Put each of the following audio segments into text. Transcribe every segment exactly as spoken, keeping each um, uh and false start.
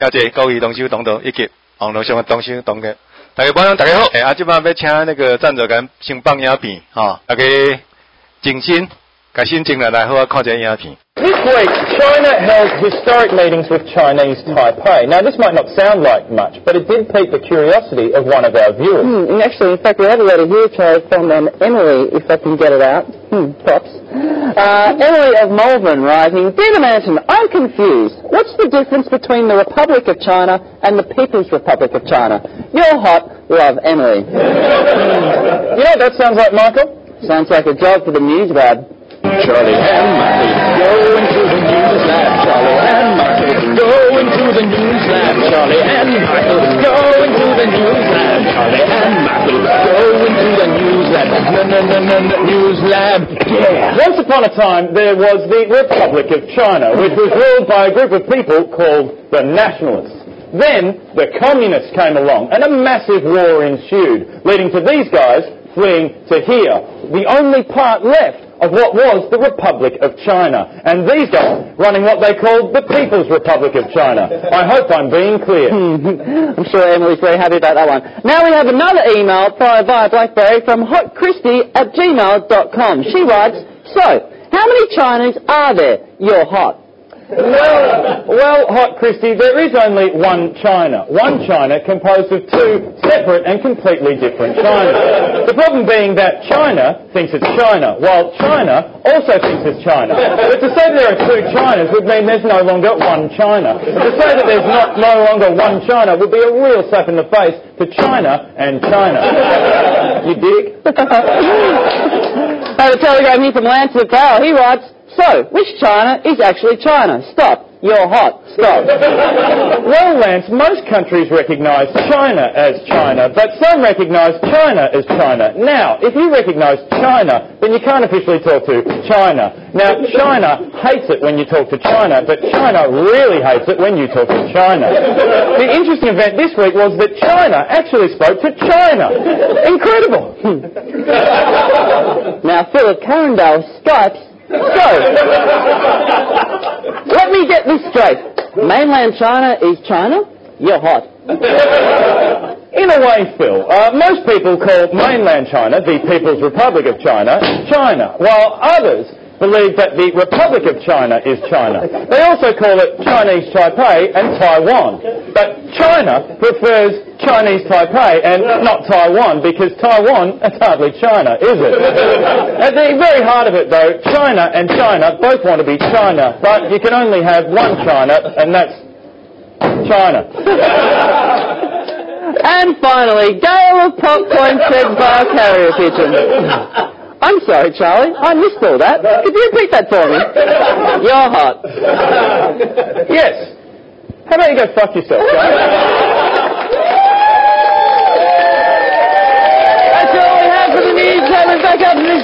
了解各位同修同道以及网络上的同修同学，大家晚上大家好。诶、欸，啊，即摆要请那个赞助人先放影片，吼，大家静心，甲心静下来，好啊，看一下影片。 This week, China held historic meetings with Chinese Taipei. Now, this might not sound like much, but it did pique the curiosity of one of our viewers. Hmm, and actually, in fact, we have a letter here, Charlie, from um, Emily, if I can get it out. Hmm, props. Uh, Emily of Malvern writing, Dear Manson, I'm confused. What's the difference between the Republic of China and the People's Republic of China? You're hot. Love, Emily. You know what that sounds like, Michael? Sounds like a job for the news lab. Charlie and Michael go into the news lab. Charlie and Michael go into the news lab. Charlie and Michael go into the news lab. Charlie and Michael go into the news lab. No, no, no, no, no, news lab. Yeah. Once upon a time, there was the Republic of China, which was ruled by a group of people called the Nationalists. Then the Communists came along, and a massive war ensued, leading to these guys fleeing to here, the only part left of what was the Republic of China. And these guys running what they called the People's Republic of China. I hope I'm being clear. I'm sure Emily's very happy about that one. Now we have another email via BlackBerry from hotchristy at gmail dot com. She writes, So, how many Chinese are there? You're hot. Well, well, Hot Christy, there is only one China. One China composed of two separate and completely different Chinas. The problem being that China thinks it's China, while China also thinks it's China. But to say there are two Chinas would mean there's no longer one China. But to say that there's not no longer one China would be a real slap in the face to China and China. You dig? I have a telegram here from Lance McDowell. He writes, So, which China is actually China? Stop. You're hot. Stop. Well, Lance, most countries recognise China as China, but some recognise China as China. Now, if you recognise China, then you can't officially talk to China. Now, China hates it when you talk to China, but China really hates it when you talk to China. The interesting event this week was that China actually spoke to China. Incredible. Now, Philip Carindale Skypes. So, let me get this straight. Mainland China is China? You're hot. In a way, Phil, uh, most people call mainland China, the People's Republic of China, China, while others believe that the Republic of China is China. They also call it Chinese Taipei and Taiwan. But China prefers Chinese Taipei and not Taiwan, because Taiwan is hardly China, is it? At the very heart of it, though, China and China both want to be China, but you can only have one China, and that's China. And finally, Gale of Popcorn said bar carrier pigeon. I'm sorry, Charlie. I missed all that. Could you repeat that for me? You're hot. Yes. How about you go fuck yourself, Charlie? That's all we have for the news. Coming back up to this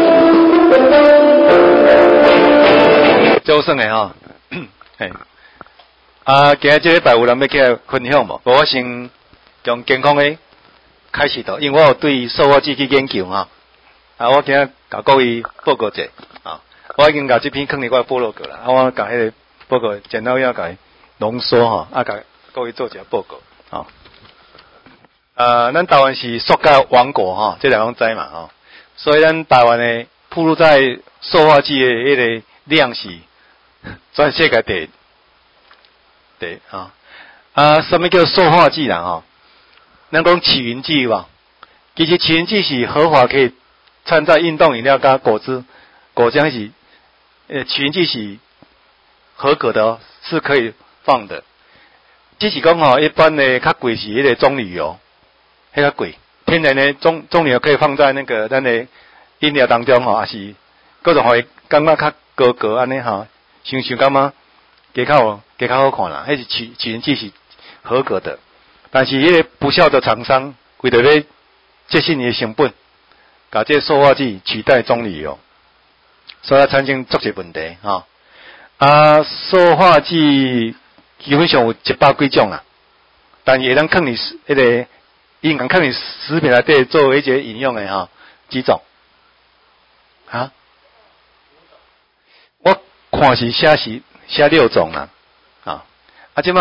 break. 周胜的哈，嘿，啊，今日这礼拜有人要起来分享无？我先从健康的开始的，因为我有对塑化剂去研究哈。啊，我今日甲各位报告者啊，我已经甲这篇放伫我部落格啦，啊，我甲迄个报告简单要甲浓缩吼，啊，甲各位做一下报告啊。呃，咱台湾是塑胶王国哈，这两种知嘛吼，所以咱台湾的暴露在塑化剂的迄个量是全世界第第啊啊，什么叫塑化剂啦吼？咱讲起云剂吧，其实起云剂是合法可以掺在运动饮料跟果汁、果浆是，呃，起云剂是合格的哦，是可以放的。只是讲吼，一般的较贵是迄个棕榈油，迄较贵。天然的棕棕榈油可以放在那个咱的饮料当中吼，也是各种会感觉较高高安尼吼，想想感觉加较有加较好看啦。迄是起起云剂是合格的，但是迄个不孝的厂商为着咧节省伊的成本。把这塑化剂取代棕榈油，所以产生足些问题哈。啊，塑化剂基本上有一百几种啊，但是咱放你迄个，应用放你食品内底做一些饮用的哈，几种啊？我看是写是写六种啦，啊，啊，即摆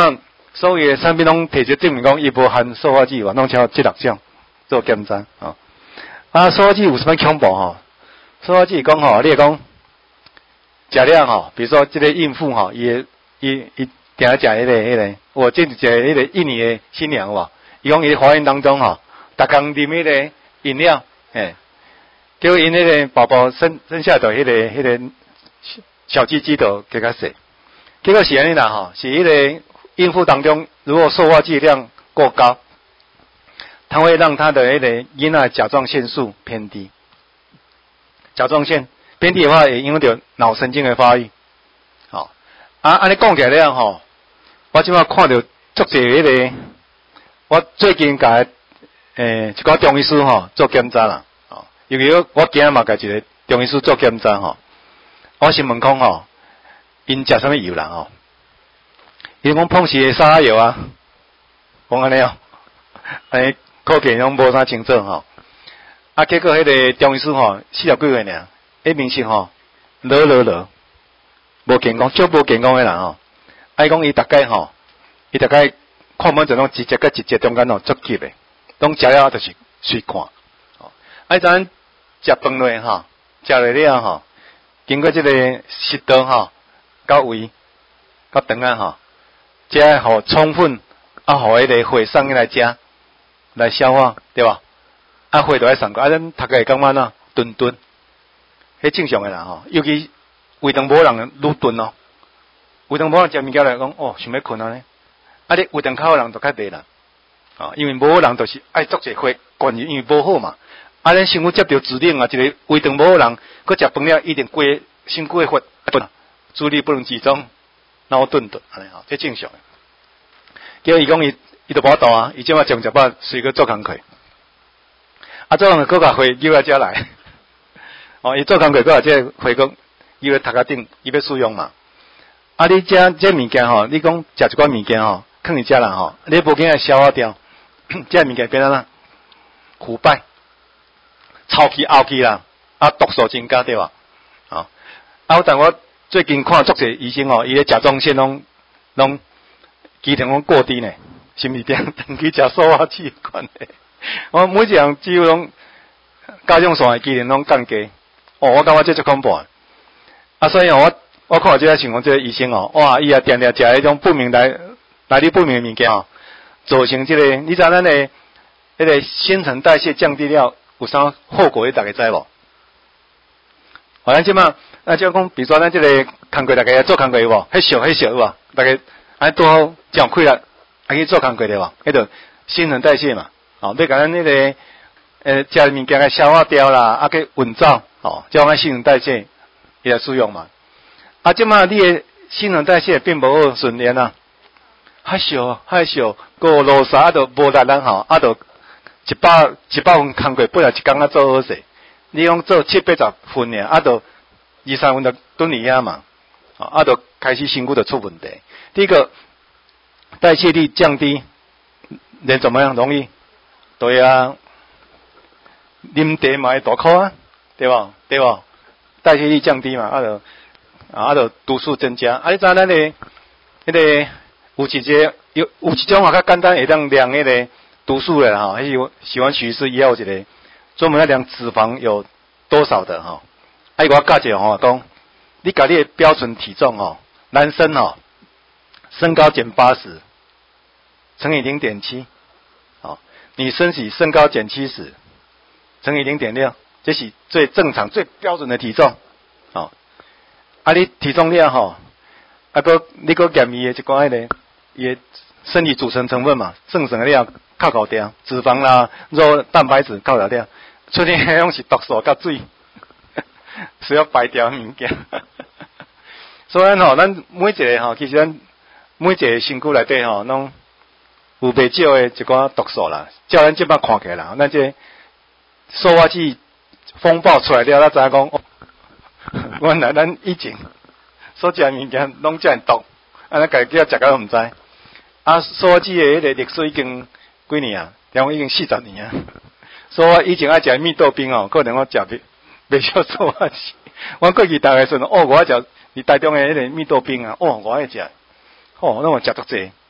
所有的产品拢摕出证明讲伊无含塑化剂，哇，拢超这六项做检查啊。啊，塑化剂有啥物恐怖吼？塑化剂讲吼，你讲食了吼，比如说这个孕妇吼，伊伊伊定食迄个迄个，我这是食迄个印尼的新娘哇，伊讲伊怀孕当中吼，逐工啉迄个饮料，嘿，结果因迄个宝宝生生下头迄个迄个小鸡鸡都更较细，结果是安尼啦吼，是迄个孕妇当中如果塑化剂量过高，它会让它的迄个囡仔甲状腺素偏低，甲状腺偏低的话，会影响到脑神经的发育。好、哦，啊，安尼讲起来了吼，我即摆看到足侪迄个，我最近甲诶一个中医师吼做检查啦，哦，尤其我今日嘛甲一个中医师做检查吼，我先问讲吼，因食啥物油啦吼？因讲碰时的沙油啊，讲安尼哦，安尼考验拢无啥清楚吼，啊，结果迄个中医师吼四十几岁尔。迄面色吼，老老老，无健康，足无健康诶人吼。爱讲伊逐概吼，伊逐概看门阵拢一节甲一节中间吼足急诶，拢食了就是随看。哦，爱咱食饭落吼，食落了吼，经过即个食道吼，到胃，到肠啊吼，即个互充分啊，互迄个血送起来食，来消化，对吧？啊，血就爱送过，啊，咱读个会感觉喏，顿顿。迄正常诶啦吼，尤其胃肠无人愈钝咯。胃肠无人食物件来讲，哦，想要困啊呢。啊，你胃肠较好人就较袂啦，啊，因为无好人就是爱足侪血，关于因为无好嘛。啊，咱身躯接着指令啊，一个胃肠无好人，佮食饭了一定规身躯诶血钝，注意力不能集中，脑顿顿安尼吼，这正常诶。叫伊讲伊伊都无度啊，伊即马从食饱随个做工课，啊，做工课佮甲血叫来遮来。哦，伊做工课，佮话即个回工，伊要头壳顶，伊要使用嘛。啊，你食这物件吼，你讲食一寡物件吼，放伫遮啦吼，你无紧来消化掉，这物件变怎啦？腐败、臭气、漚气啦，啊，毒素增加对吧？啊，啊，但我最近看足侪医生哦，伊咧甲状腺拢拢机能拢过低呢，是毋是点长期食塑化剂款的？我每一样几乎拢甲状腺的机能拢降低。哦，我感觉这足恐怖啊！啊，所以我我看到这个情况，这个医生哦，哇，伊也定定食迄种不明来来历不明的物件哦，造成这个，你知道咱的迄个新陈代谢降低了，有啥后果？你大家知无？好，咱即马，咱即讲，比如说咱这个工课，大家做工课有无？迄小迄小有无？大家安拄好这样开了，还去做工课对无？迄个新陈代谢嘛，哦，要甲咱那个呃食物件个消化掉啦，啊，去运走。哦，叫咱新陈代谢也来使用嘛。啊，即马你的新陈代谢并无好顺利啊，害羞害羞，个落沙啊，都无力人吼，啊，都一百一百分工课本来一工啊做好势，你讲做七八十分尔，啊，都二三分就蹲你遐嘛，啊，都开始身躯就出问题。第一个代谢力降低，人怎么样容易？对啊，啉茶嘛会大哭啊。对吧？对吧？代谢力降低嘛，啊就啊就毒素增加。啊，你知咱的迄个有一个有有一种啊较简单会当量迄个毒素的哈，迄个喜欢许是也有一个专门来量脂肪有多少的哈。啊，我教一下吼，讲你家你的标准体重吼，男生吼身高减八十乘以零点七，好，女生是身高减七十乘以零点六。这是最正常、最标准的体重，哦。啊，你体重了吼，啊，搁你搁减伊的一寡迄个伊的身体组成成分嘛，正常的了靠搞掉，脂肪啦、肉、蛋白质靠搞掉，出现迄种是毒素甲水，需要排掉物件。所以吼，咱每一个吼，其实咱每一个身躯内底吼，拢有袂少的一寡毒素啦。照咱即摆看起来啦，咱这塑化剂。风暴出来了，咱知影讲，哦，原来咱以前所食物件拢遮毒，安尼家己食甲都毋知。啊，塑化剂的迄个历史已经几年啊？两已经四十年啊。所以我以前爱食蜜豆冰哦，可能我食袂袂少塑化剂。我过去大概说，哦，我爱食伫台中的迄个蜜豆冰啊，哦，我爱食，哦，那我食足济。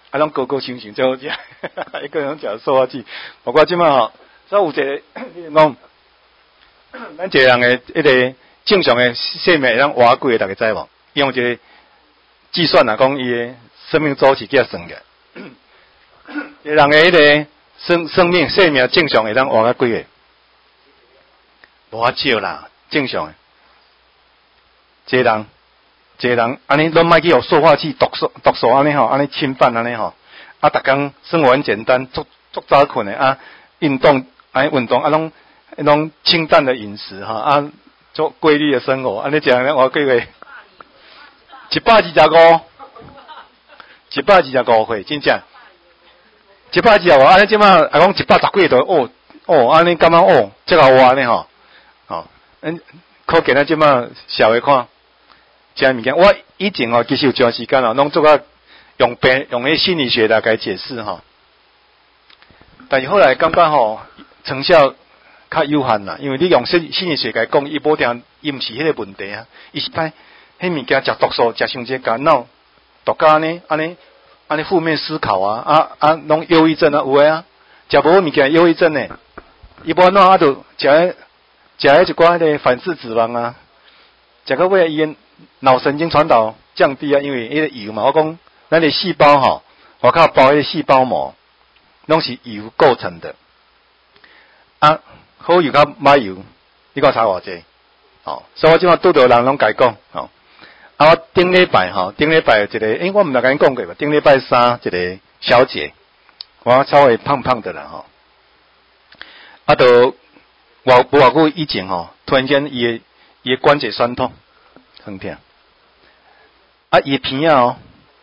啊，拢高高兴兴最好食，一个人食塑化剂。包括即摆吼，所以有一个讲，咱一个人的一个正常的生命会当活几个，大家知无？用一个计算啊，讲伊的生命周期叫算嘅。一个人的迄个生生命生命正常会当活几个？无啊少啦，正常的。一个人，一个人，安尼拢莫去用塑化剂、毒素、毒素安尼吼，安尼侵犯安尼吼。啊，逐工生活很简单，足足早困的啊，运动安尼运动啊，拢拢清淡的饮食哈啊，做规律的生活，安尼这样咧，我几个一百二十五，一百二十五岁，真正一百二十五，安尼即摆啊讲一百十几度哦哦，安尼感觉哦，即个活呢吼，吼，嗯，可见咱即摆社会看。这物件，我以前哦，其实有一段时间哦，拢做个用病用迄心理学来解解释吼，但是后来感觉吼成效较有限啦，因为你用心心理学来讲，伊无定伊毋是迄个问题啊，伊是歹迄物件食毒素食伤济干脑，毒到安尼安尼安尼负面思考啊啊啊，拢忧郁症啊有诶啊，食无物件忧郁症诶，伊无哪啊就食迄食迄一寡迄个反式脂肪啊，食到尾伊脑神经传导降低啊，因为迄个油嘛，我讲咱的细胞吼，外口包迄个细胞膜，拢是油构成的。啊，好油甲歹油，你看差偌济？哦，所以我即摆拄着人拢甲伊讲，哦，啊，我顶礼拜吼，顶礼拜有一个，诶、欸，我毋知甲你讲过吧？顶礼拜三一个小姐，我稍微胖胖的啦吼，啊，都我无偌久以前吼，突然间伊的伊的关节酸痛。疼痛，啊，伊鼻仔哦，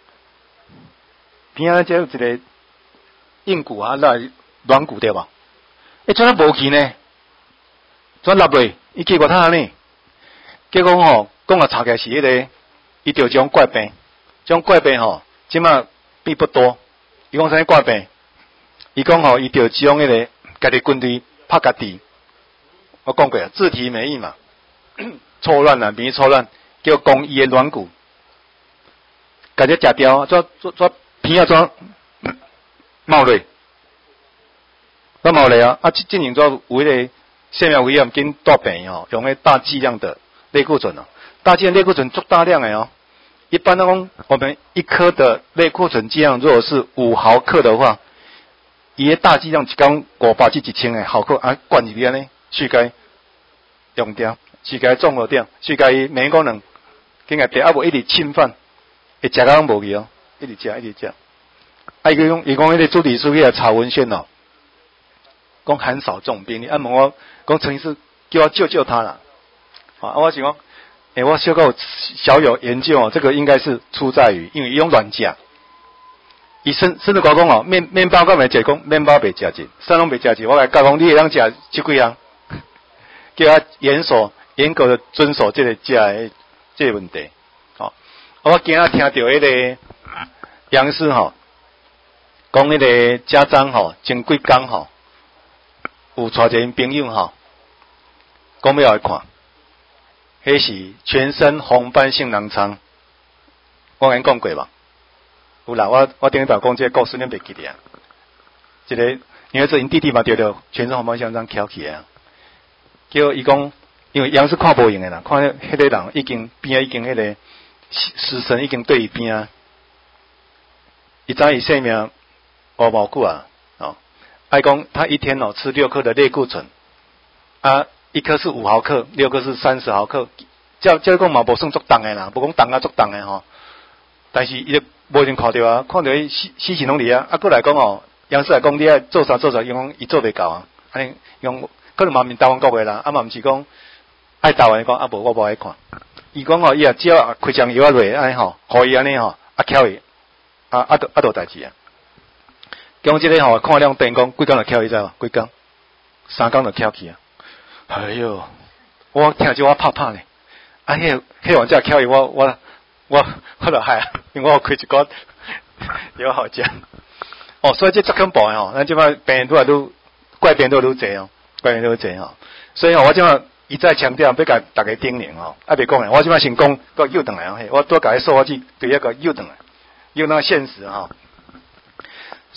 鼻仔即有一个硬骨啊，来软骨对吧？诶、欸，怎啊无去呢？怎落落？伊去外头呢？结果吼，讲啊查起来是迄、那个，伊着种怪病，种怪病吼，即马并不多。伊讲啥物怪病？伊讲吼，伊着种迄个家己军队拍家己。我讲过啊，自体免疫嘛，错乱啊，免疫错乱。叫攻伊的软骨，家己食掉，怎怎怎片啊怎冒泪，怎冒泪啊！啊，进行做有迄个生命危险跟大病哦，用迄大剂量的类固醇哦，大剂量类固醇足大量的哦。一般来讲，我们一颗的类固醇剂量如果是五毫克的话，伊个大剂量一缸五百至一千个毫克啊，灌入去安尼，去该用掉，去该综合掉，去该免疫功能。今日第啊无一直侵犯，会食到无去哦，一直食一直食。啊，伊讲伊讲迄个主理书记来查文献哦，讲很少这种病例。啊，问我讲陈医师叫我救救他啦。啊，我是讲，诶、欸，我小个小有研究哦，这个应该是出在于，因为伊用软食。伊甚甚至讲讲哦，面面包敢袂食，讲面包袂食济，啥拢袂食济。我来教讲，你会当食即几样，叫他严守严格的遵守这个食的。这个问题，哦，我今仔听到迄个杨师吼，讲迄个家长吼，前几工吼，有带一个朋友吼，讲要来看，迄是全身红斑性狼疮，我甲你讲过吧？有啦，我我顶一排讲这个故事，你袂记得啊？一个，因为这因弟弟嘛得着全身红斑性狼疮翘起啊，叫伊讲。因为杨是看无用的啦，看迄个人已经边啊已经迄个死神已经对伊边啊，伊知伊生命活无久啊，哦，爱讲他一天哦吃六颗的类固醇，啊，一颗是五毫克，六颗是三十毫克，照照讲嘛无算足重的啦，无讲重啊足重的吼，但是伊就无一定看到啊，看到伊死死神拢伫啊，啊，过来讲哦，杨氏来讲你爱做啥做啥，伊讲伊做袂到啊，安尼用可能嘛面台湾国的啦，啊嘛毋是讲。爱台湾讲啊无我无爱看，伊讲吼伊也只要开张药啊落安尼吼，互伊安尼吼啊翘伊啊啊都啊都代志啊。讲即个吼看量电讲几工就翘伊知无？几工？三工就翘去啊！哎哟，我听就我拍拍呢。啊，迄迄王只翘伊我我我我就害啊，因为我开一个药好食。哦，所以这足恐怖诶吼，咱即摆病人愈来愈怪病都愈侪哦，怪病愈侪吼。所以吼，我即摆。一再强调，要甲大家叮咛吼，啊别讲诶，我即摆先讲，搁又转来哦，嘿，我多甲迄塑化剂对一个又转来，又那现实吼。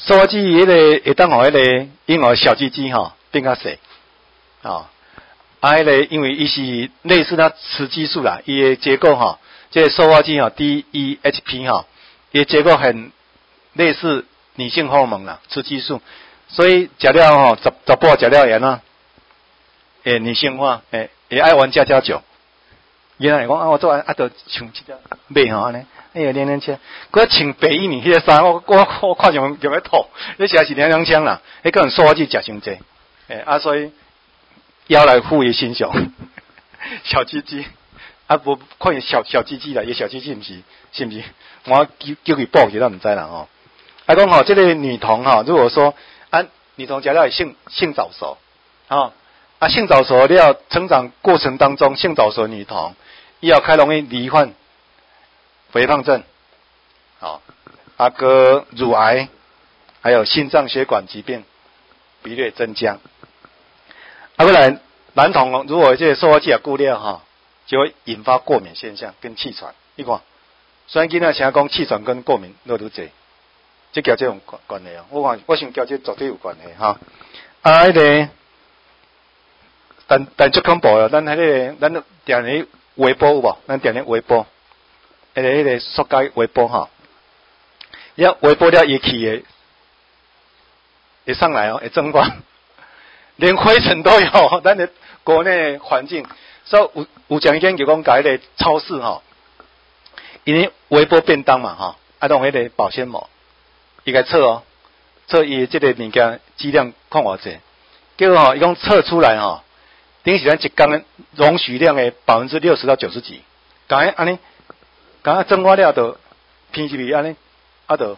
塑化剂迄个会当互迄个婴儿小鸡鸡吼变较细，哦，啊，迄个因为伊是类似它雌激素啦，伊的结构吼，这个塑化剂吼 D E H P 吼，伊的结构很类似女性荷尔蒙啦，雌激素，所以食了吼，十十甫食了会安怎？会女性化，会会爱玩家家酒。原来讲啊，我做啊，啊，着穿即只马吼安尼，哎呀，连连车，佮穿白衣面迄个衫，我我我看上就要吐，你实在是两两枪啦，迄个人塑化剂食伤济，诶啊，所以腰来腹也心雄，小鸡鸡，啊无看伊小小鸡鸡啦，伊小鸡鸡毋是是毋是？我叫叫佢报一下，毋知啦吼。啊讲吼，这个女童吼，如果说啊，女童食了会性性早熟，吼。啊，性早熟了，成长过程当中，性早熟女童，伊要较容易罹患肥胖症，好、哦，啊个乳癌，还有心脏血管疾病比率增加。啊，过来男童如果这个塑化剂啊过量哈，就会引发过敏现象跟气喘。你看，虽然今仔成讲气喘跟过敏都愈济，这交这种关关系哦。我看我想交这绝对有关系哈。啊，迄、那个。但但足恐怖哦！咱迄、那个，咱定咧微波有无？咱定咧微波，迄、那个迄、那个塑胶微波吼，伊要微波了液气诶，会上来哦，会蒸发，连灰尘都有。咱的国内环境，所以有有讲研究讲，甲迄个超市吼，因为微波便当嘛吼，啊，用迄个保鲜膜，伊个测哦，测伊即个物件质量看偌济，结果吼，伊讲测出来吼。顶是咱一工的容许量的百分之六十到九十几，刚才安尼，刚才蒸发了就偏入去安尼，啊就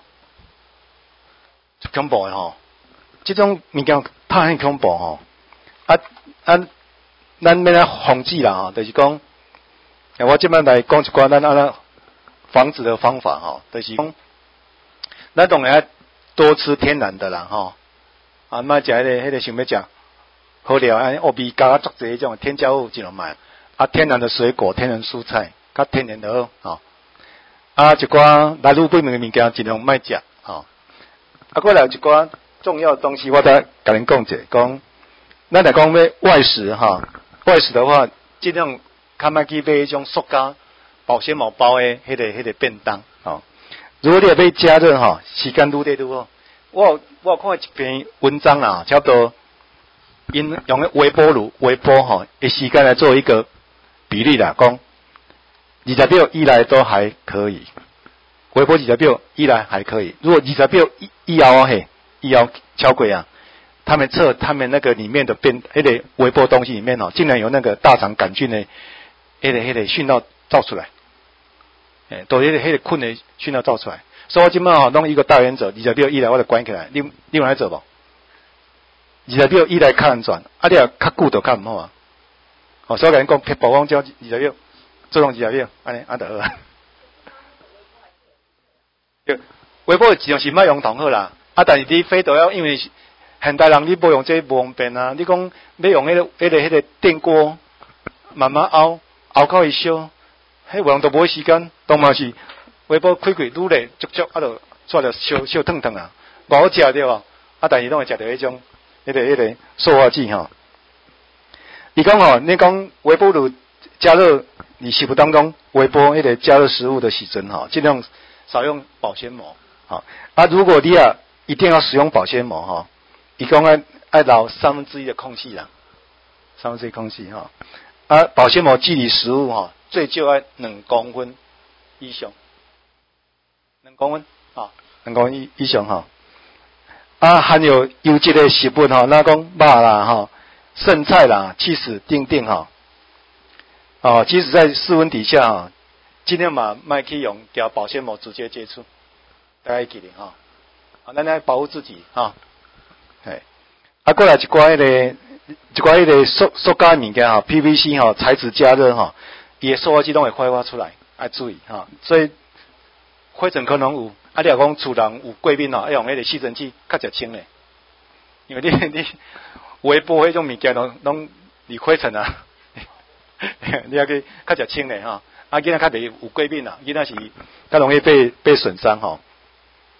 恐怖的吼。这种物件太恐怖吼，啊啊，咱免来防止啦吼，就是讲，我这摆来讲一寡咱安那防止的方法吼，就是讲，咱当然要多吃天然的啦吼，啊，莫食迄个迄个想要食。好料安乌米加足济迄种添加物尽量买，啊天然的水果、天然蔬菜，较天然的好，啊一寡来路不明的物件尽量莫食，吼。啊过来一寡重要的东西，我再甲恁讲者，讲咱来讲要外食哈，外食的话，尽量较莫去买迄种塑胶保鲜膜包的迄、那个迄、那个便当，吼。如果你要买加热哈，时间愈短愈好。我我有看一篇文章啦，差不多。因用个微波炉微波吼，的时间来做一个比例啦，讲二十秒以内都还可以，微波二十秒以内还可以。如果二十秒以后嘿，以后超过啊，他们测他们那个里面的变，迄个微波东西里面哦，竟然有那个大肠杆菌的，迄个迄个讯号造出来，诶，都迄个迄个菌的讯号造出来。所以我今摆吼弄一个大原则，二十秒以内我就关起来，你你有来做无？二十秒以内较安全，啊你若较久就较毋好啊。哦，所以甲恁讲，撇曝光只二十秒，做用二十秒，安尼啊就好啊。对，微波尽量是莫用同好啦。啊，但是你非得要，因为现代人你无用这无方便啊。你讲要用迄、那个、迄、那个、迄、那个电锅，慢慢熬，熬到伊烧，迄有人都无时间，当嘛是微波开开愈热足足，啊就煞着烧烧烫烫啊，无好食对无？啊，但是拢会食着迄种。迄、那个迄、那个塑化剂吼，伊讲吼，你讲微波炉加热，你食物当中微波迄个加热食物的时阵吼，尽量少用保鲜膜，好啊。如果你啊一定要使用保鲜膜吼，伊讲爱爱留三分之一的空隙啦，三分之一空隙吼，啊，保鲜膜距离食物吼最少爱两公分以上，两公分啊，两公分以以上吼。啊，含有优质的食物吼，那讲肉啦吼、剩菜啦、起司等等吼，哦，即使在室温底下吼，尽量嘛莫去用胶保鲜膜直接接触，大家记得吼，啊，咱来保护自己哈。嘿，啊，过来一寡迄、那个一寡迄个塑塑胶物件吼 ，P V C 吼材质加热吼，伊的塑化剂拢会挥发出来，要注意哈。所以灰尘可能有。啊，你若讲厝人有过敏哦，要用迄个吸尘器较食清咧，因为你你微波迄种物件拢拢离灰尘啊，你要去较食清咧吼。啊，囡仔较袂有过敏啊，囡仔是较容易被被损伤吼。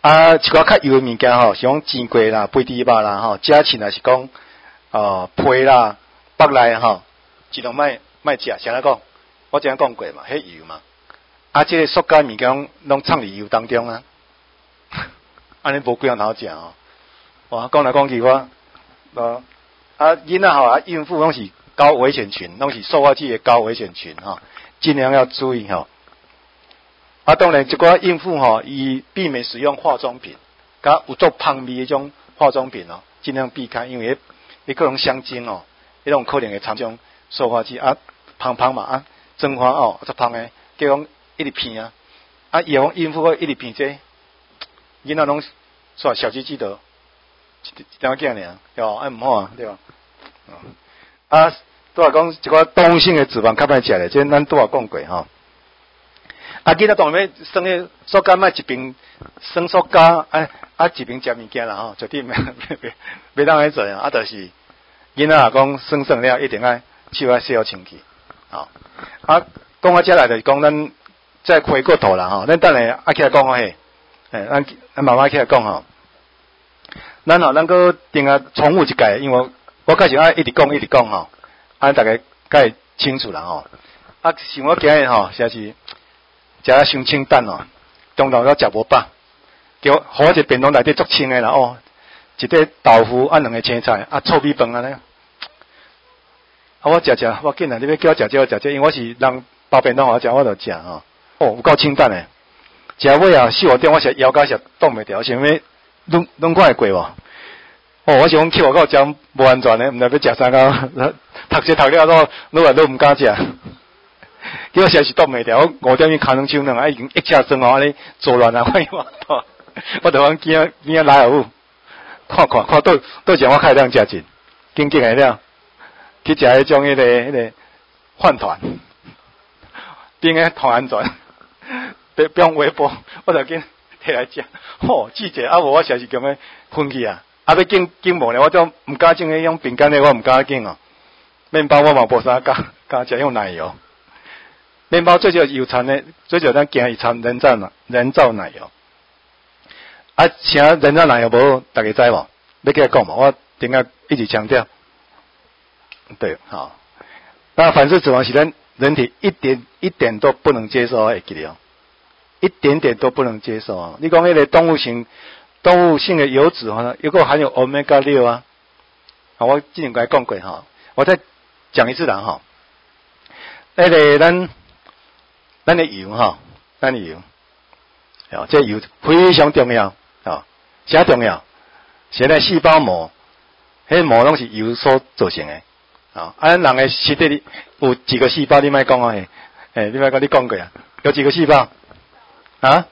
啊，一寡较油的物件吼，像煎粿啦、肥猪肉啦吼，加起来是讲哦皮啦、腹内吼，尽量莫莫食。谁来讲？我之前讲过嘛，迄油嘛。啊，即、這个塑胶物件拢藏伫油当中啊，安尼无几样好食哦。哇，讲来讲去我，呃，啊囡仔吼啊孕妇拢是高危险群，拢是塑化剂的高危险群吼，尽量要注意吼。啊，当然，一寡孕妇吼，伊避免使用化妆品，甲有做香味迄种化妆品哦，尽量避开，因为迄可能香精哦，迄种可能会掺种塑化剂啊，芳芳嘛啊，真花哦，足芳诶，叫讲一直片啊，啊，伊讲孕妇一直片这，囡仔拢煞小鸡鸡的，一条囝尔，对吧？啊，毋好啊，对吧？啊，拄啊讲一寡动物性诶脂肪较歹食咧，即咱拄啊讲过吼。啊，囡仔当然要生迄塑胶，莫一边生塑胶，啊啊一边食物件啦吼，绝对袂袂袂当安尼做啊。啊，就是囡仔若讲生生了，一定爱手爱洗好清气，吼。啊，讲到遮来就是讲咱再回过头啦吼，咱等下啊起来讲嘿，诶，咱咱慢慢起来讲吼。咱吼，咱搁定下重复一届，因为我开始爱一直讲一直讲吼，啊大家较会清楚啦吼。啊，像我今日吼，实在是。食啊伤清淡哦，中昼都食无饱，叫好一个便当内底足清诶啦哦，一块豆腐啊两个青菜啊臭米饭安尼。啊我食食，我紧啊！你要叫我食这我食这，因为我是人包便当互我食，我就食吼。哦，有够清淡诶，食尾啊四五点我是腰甲是挡袂牢，想要拢拢看会过无？哦，我是讲去外口食无安全诶，毋知要食啥个，读册读了都愈来愈毋敢食。叫我实在是挡袂牢，我五点钟骹两手两啊已经一车酸哦，安尼做乱啊，我我我就讲惊惊来后，看看看倒倒时我开量食进，紧紧诶了，去食迄种迄个迄个饭团，边个团安全，别不用微波，我就紧摕来食。吼，季节啊无我实在是咁样困去啊，啊要紧紧无咧，我都毋敢整迄种饼干咧，我毋敢紧哦。面包我嘛无啥敢敢食用奶油。面包最少有掺的，最少咱惊伊掺人造奶人造奶油。啊，啥人造奶油无？大家知无？要起来讲嘛？我顶下一直强调。对，好。那反式脂肪是咱人体一点一点都不能接受的记得哦，一点点都不能接受啊！你讲迄个动物性动物性的油脂哈，有个含有 omega 六啊。好，我之前该讲过哈，我再讲一次啦哈。那个咱。咱的油哈，咱的油，哦，这油非常重要啊，啥重要？现在细胞膜，迄膜拢是油所造成的啊。啊，人的身体里有几个细胞？你莫讲啊，嘿，诶，你莫讲你讲过啊？有几个细胞？啊？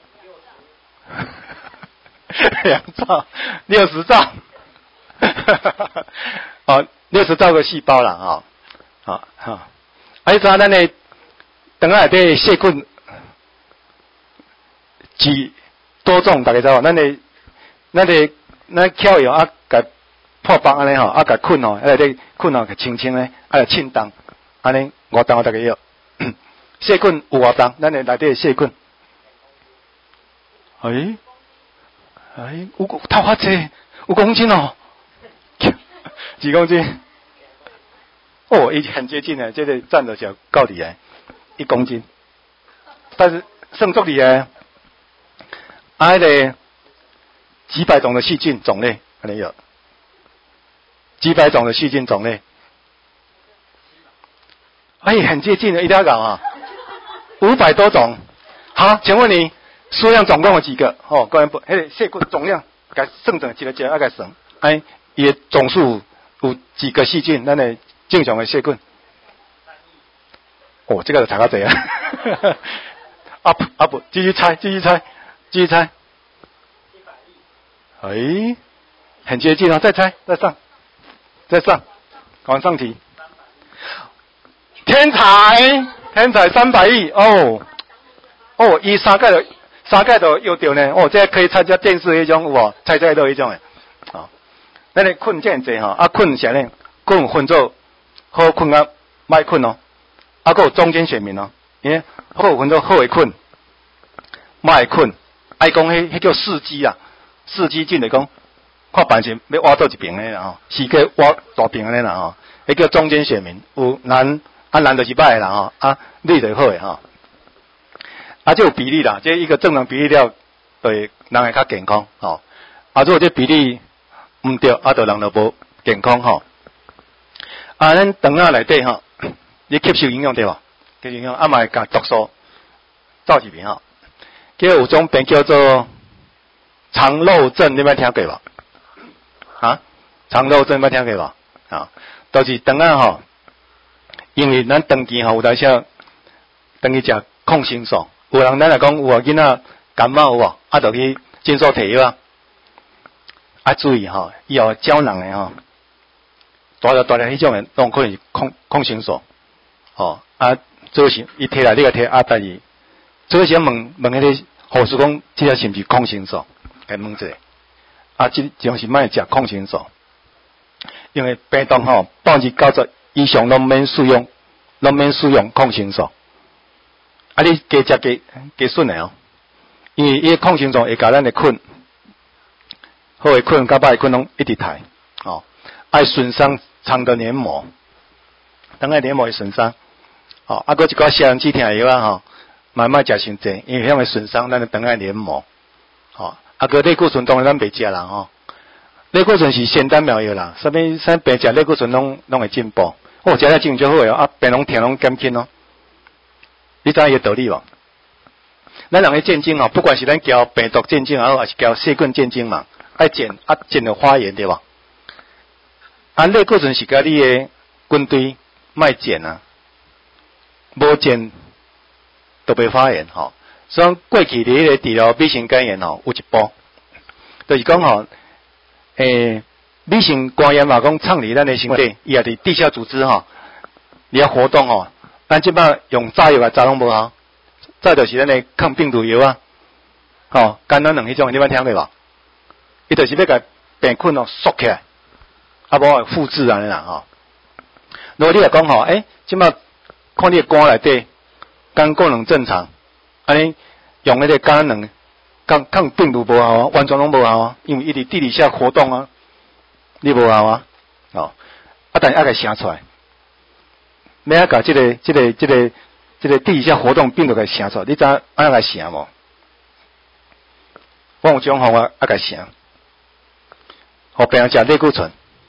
两兆，六十兆，哦，六十兆个细胞啦，啊，好好，还有啥？咱的肠内底细菌几多种，大家知无？咱的咱的咱巧药啊，甲破腹安尼吼，啊甲困吼，啊咧困吼，甲轻轻咧，啊咧轻重，安尼五重大家药。细菌有偌重？咱的内底细菌，哎哎，有头发济，有公斤哦，几公斤？哦，已经很接近了，这个站着就够厉害。一公斤，但是胜足厉害，啊，迄个几百种的细菌种类可能有，几百种的细菌种类，哎，很接近的，一定要搞啊，五百多种。好，请问你数量总共有几个？哦，各位不，迄个细菌总量，该算等几个几个，该算，哎，伊的总数有几个细菌？咱的正常的细菌。哦，这个就查到这样。up up， 继续猜，继续猜，继续猜。哎，很接近哦，再猜，再上，再上，往上提。天才，天才三百亿哦哦，伊三届都三届都又对呢。哦，这可以参加电视迄种有无？猜猜都迄种诶。哦，咱咧困真济吼，啊困啥呢？困分做好困啊，歹困哦。啊，还有中间选民哦，因为好有分做好会困、歹困，啊爱讲迄迄叫四机啊，四机进来讲，看病情要挖到一边咧啦吼，膝盖挖大边咧啦吼，迄叫中间选民，有男啊男就是歹啦吼，啊女就好诶吼，啊这有比例啦，这一个正常比例了，对人会较健康吼，啊如果这比例毋对，啊就人就无健康吼，啊咱肠仔内底吼，你吸收营养对无？吸收营养啊嘛会甲毒素走入面吼。叫有种病叫做肠漏症，你捌听过无？啊，肠漏症捌听过无？啊，都、就是肠仔吼，因为咱长期吼有当时长期食抗生素，有人咱来讲有啊囡仔感冒有无？啊，就去诊所摕药啊，啊注意吼，以后胶囊的吼，大条大条迄种的，拢可能是抗抗生素，吼、哦、啊，做是伊摕来你个摕啊，但是做先问问迄个。护士讲，这个是毋是抗生素？该问一下。啊，这种是莫食抗生素，因为病毒吼百分之九十以上拢免使用，拢免使用抗生素。啊，你加食加加顺的哦，因为伊个抗生素会甲咱的菌，好的菌甲歹的菌拢一直刣，哦，爱损伤肠的黏膜，肠的黏膜会损伤，哦，啊，搁一寡消炎止痛的药啊吼。慢慢食伤济，因为遐会损伤咱的肠仔黏膜。吼、哦，啊个类固醇当然咱袂食啦吼。类固醇是仙丹妙药啦，啥物啥病食类固醇拢拢会进步。哦，食了进就好诶，啊病拢疼拢减轻咯。你知影伊个道理无？咱人咧战争哦，不管是咱交病毒战争也好，还是交细菌战争嘛，爱战啊战着发炎对无？啊类固醇是甲你诶军队卖战啊，无战。都袂发炎吼，所以过去伫迄个治疗B型肝炎吼有一步，就是讲吼，诶 B型肝炎嘛讲创伫咱的身体，伊也伫地下组织吼，你要活动吼，咱即摆用炸药来炸拢无效，炸就是咱的抗病毒药啊，吼，简单两迄种，你捌听过无？伊就是要甲病菌哦缩起来，啊无复制安尼啦吼。如果你来讲吼，诶，即摆看你的肝内底。肝功能正常，安尼用迄个肝能抗抗病毒无效啊，完全拢无效啊，因为伊伫地底下活动啊，你无效啊，哦，啊但是爱甲生出来，你爱甲即个即个即个即个地底下活动病毒甲生出来，你知影安怎甲生无？我有种方法爱甲生，互病人食类固醇，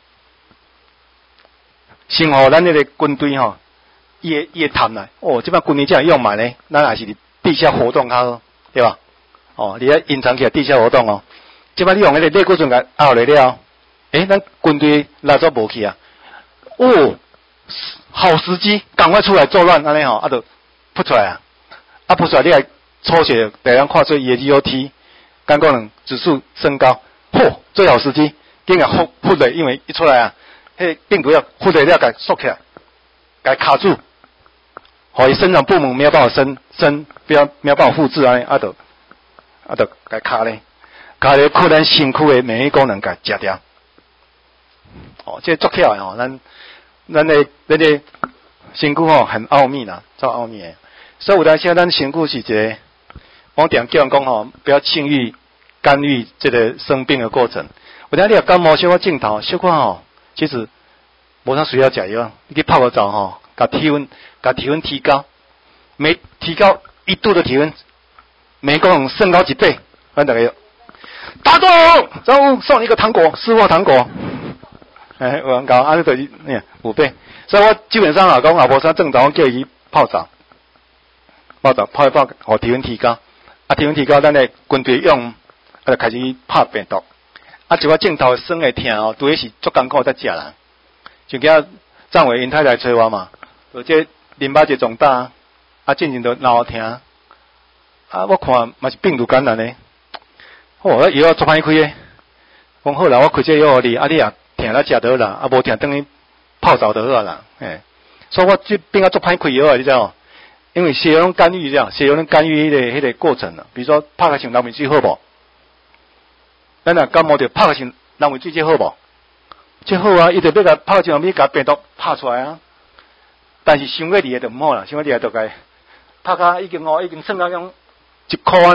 先互咱迄个军队吼。伊会伊会探来，哦，即摆军队这样用嘛呢？咱也是伫地下活动较好，对吧？哦，你遐隐藏起来地下活动哦。即摆你用迄个类固醇甲熬来了，诶，咱军队拉走无去啊？哦，好时机，赶快出来作乱，安尼吼，啊，就扑出来啊！啊，扑出来你来抽血，第二看出伊的 G O T 肝功能指数升高，嚯，最好时机，竟然扑扑的，因为一出来啊，迄病毒要扑的了，甲缩起来，甲卡住。互伊生长部门没有办法生生，不要没有办法复制安尼，啊就啊就该卡咧，卡咧靠咱身躯的免疫功能甲食掉。哦，这足巧的吼，咱咱的咱的身躯吼很奥秘啦，超奥秘的。所以有当时咱身躯是一个，我常叫人讲吼，不要轻易干预这个生病的过程。有当你有感冒小可镜头，小可吼，其实无啥需要食药，你去泡个澡吼。把体温，把体温提高，每提高一度的体温，每功能升高几倍。咱大家打中，然后送一个糖果，湿货糖果。哎，有人讲，安尼就是哎五倍。所以我基本上老公老婆说正早叫伊泡澡，泡澡泡一泡，互体温提高。啊，体温提高，咱的军队用，啊就开始拍病毒。啊，一个镜头酸会疼哦，除非是足艰苦才食啦。就叫张伟因太太催我嘛。而且淋巴结肿大，啊，渐渐都脑疼，啊，我看嘛是病毒感染嘞。哦，药啊做歹开诶，讲好啦，我开这药互你，啊，你也疼了食得啦，啊，无疼等于泡澡就好啦，诶，所以我这变啊做歹开药啊，你知道？因为血溶干预这样，血溶干预迄、那个迄、那个过程啊，比如说拍个像蓝莓水好无？咱若感冒着拍个像蓝莓水这好无？这好啊，伊就要甲拍个像蓝莓甲病毒拍出来啊。但是伤过厉害就毋好啦，伤过厉害就该拍甲已经哦，已经算到种一箍安尼，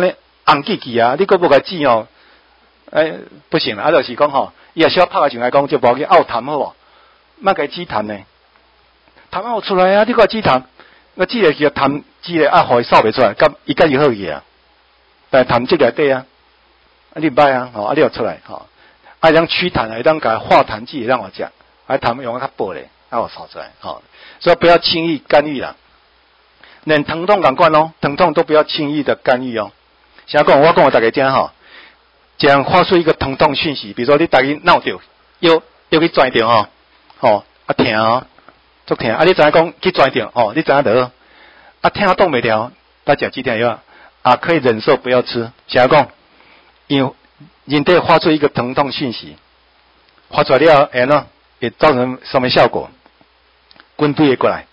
红记记啊，你搁无甲治哦，诶、欸、不行啦，啊就是讲吼，伊也需要拍个上来讲，就无去拗痰好无？莫甲伊治痰呢，痰拗出来啊，你搁治痰，我治下去个痰治下啊，互伊扫袂出来，甲伊家己好去啊，但痰积内底啊，啊你歹啊，吼啊你又出来吼，啊当驱痰啊，当甲化痰剂让我食，啊痰用啊较薄咧，啊我扫出来，吼，所以不要轻易干预啦。连疼痛感官哦，疼痛都不要轻易的干预哦。想讲，我讲我大家听吼，这样发出一个疼痛讯息，比如说你大家闹着，又又去拽着吼，吼啊疼哦，足疼，啊你知影讲去拽着哦，你知影得，啊疼动袂了，大家几天药啊可以忍受不要吃。想讲，因为人体发出一个疼痛讯息，发出来了，哎呢，会造成什么效果？军队会过来。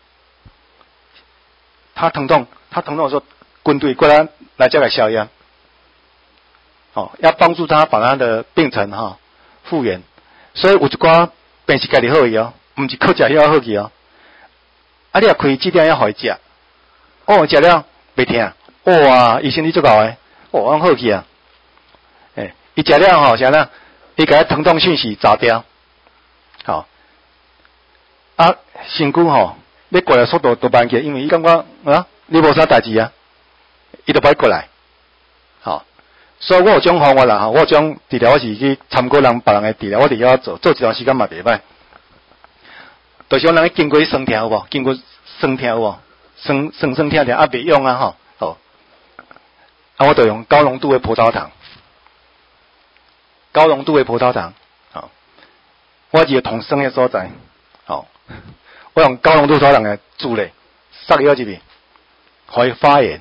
他疼痛，他疼痛的时候，军队过来来叫来消炎，哦，要帮助他把他的病程哈、哦、复原。所以有一寡病是家己好去哦，唔是靠食药好去哦。啊，你也开这点要互伊食，哦，食了袂疼，哇，医生你做够诶，哦，安好去啊。诶，伊食了吼，啥呢？伊甲疼痛讯息查掉，好、哦，啊，身躯吼。你过来速度都慢起，因为伊感觉啊，你无啥代志啊，伊就歹过来。好、哦，所以我有种方法啦，我有种治疗我是去参考人别人的治疗，我伫遐做做一段时间嘛袂歹。就是讲人经过酸痛有无？经过酸痛有无？酸酸酸痛痛啊袂用啊吼，好，啊我就用高浓度的葡萄糖，高浓度的葡萄糖，好、哦，我就同酸的所在，好、哦。我用高浓度葡萄糖的注咧，塞药入去，互伊发炎。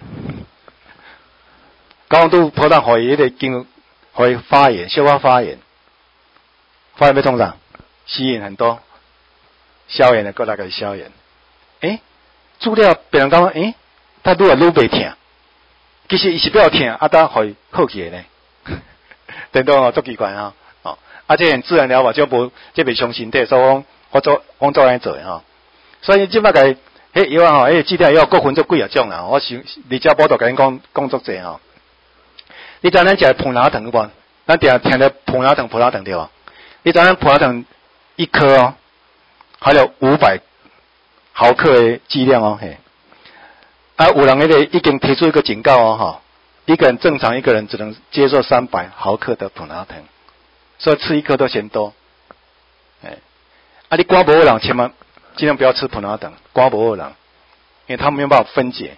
高浓度葡萄糖互伊迄个经，互伊发炎，消化发炎，发炎要创啥？吸引很多，消炎的过来个消炎。诶，注了别人讲，诶，他愈来愈袂疼，其实伊是不要疼，啊，当互伊好起来呢。等到哦，足奇怪啊！哦，啊，这很自然疗法，就无这袂伤身体，所以我我做我做安做的吼。所以即摆个迄药啊吼，迄治疗药各分做几啊种啊。我想李家宝都甲恁讲讲足济吼。你知咱食普拿疼有无？咱定听着普拿疼、普拿疼对无？你知咱普拿疼一颗哦，还有五百毫克的剂量哦，嘿。啊，有人迄个已经提出一个警告哦，吼，一个人正常一个人只能接受三百毫克的普拿疼，所以吃一颗都嫌多。哎，啊，你肝无好人千万。尽量不要吃普拿疼，肝不好人，因为他没有办法分解，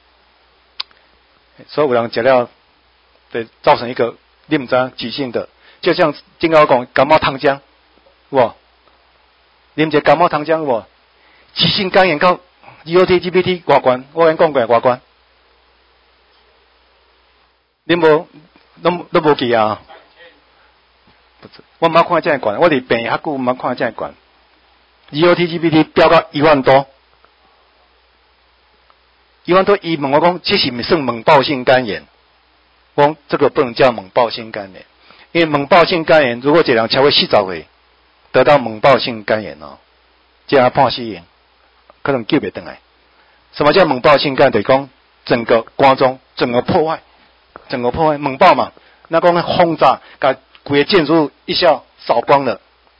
所以有人食了，对，造成一个你唔知急性的，就像今个我讲感冒糖浆，哇，啉一感冒糖浆哇，急性肝炎到 G O T G P T 外关，我跟讲过外关，你无，拢都无记啊？不是，我冇看这样悬，我伫病院遐久，冇看这样悬。G O T G P T 飙到一万多，一万多，伊问我讲，这是不算猛爆性肝炎？我讲这个不能叫猛爆性肝炎，因为猛爆性肝炎，如果这人超过四十岁得到猛爆性肝炎哦，这样判死刑，可能救不回来。什么叫猛爆性肝？就是讲整个肝脏整个破坏，整个破坏猛爆嘛，那讲轰炸，把规个建筑物一下扫光了，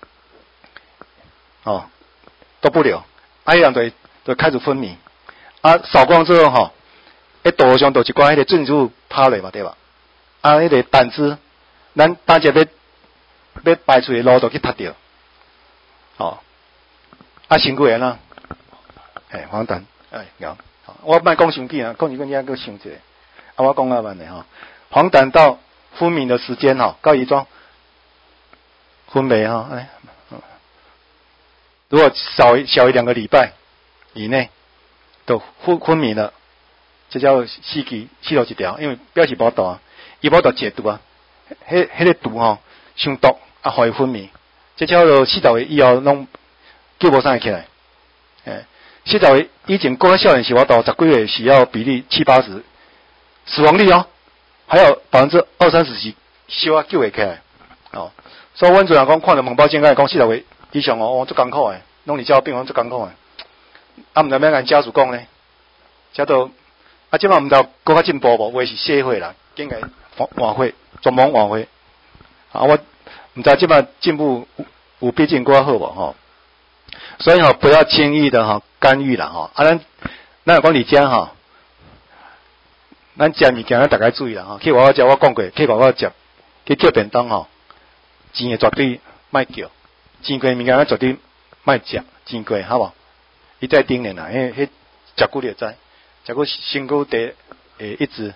哦。都不留，啊，迄人就就开始昏迷，啊，扫光之后吼，迄道路上就一寡迄个建筑物趴落嘛，对吧？啊，迄个胆汁，咱大家要要排出的路都去踢掉，哦，啊，身躯会安怎？嘿，黄疸，哎，有，我莫讲伤紧啊，讲一个你还佫想一个，啊，我讲啊慢的吼，黄疸到昏迷的时间吼，到伊种昏迷吼，哎。如果少小于两个礼拜以内都昏昏迷了，这叫死期死路一条，因为表示无毒啊，伊无毒解毒啊，迄迄个毒吼伤毒啊，互伊昏迷，这叫做四十岁以后拢救无啥起来，诶，四十岁以前过少年时，我到十几岁是要比例七八十，死亡率哦，还有百分之二三十是小啊救会起来，哦，所以阮阵人讲看到猛爆性肝讲四十岁。以上哦，哦，足艰苦诶，拢是照病房足艰苦诶。啊，毋知要甲家属讲呢，遮都啊，即摆毋知搁较进步无，话是社会啦，应该晚会，专门晚会。啊，我唔知即摆进步有有比进过好无吼？所以吼、哦、不要轻易的哈、哦、干预啦吼。啊，咱咱讲你家吼，咱食物件咱大家注意啦吼。去外口食我讲过，去外口食去叫便当吼，钱诶绝对莫叫，钱贵物件咱绝对莫食，钱贵好无？伊再顶年啦，迄迄食久你就知，食久身躯地会一直。